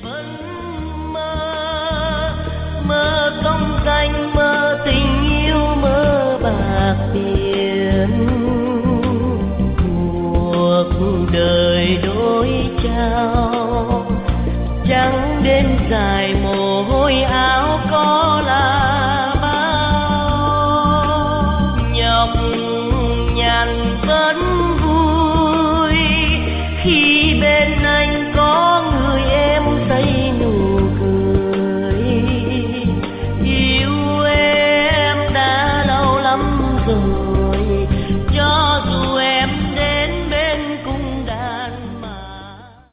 vẫn mơ, mơ công danh, mơ tình yêu, mơ bạc tiền. Cuộc đời đôi trao, trắng đêm dài mồ hôi áo.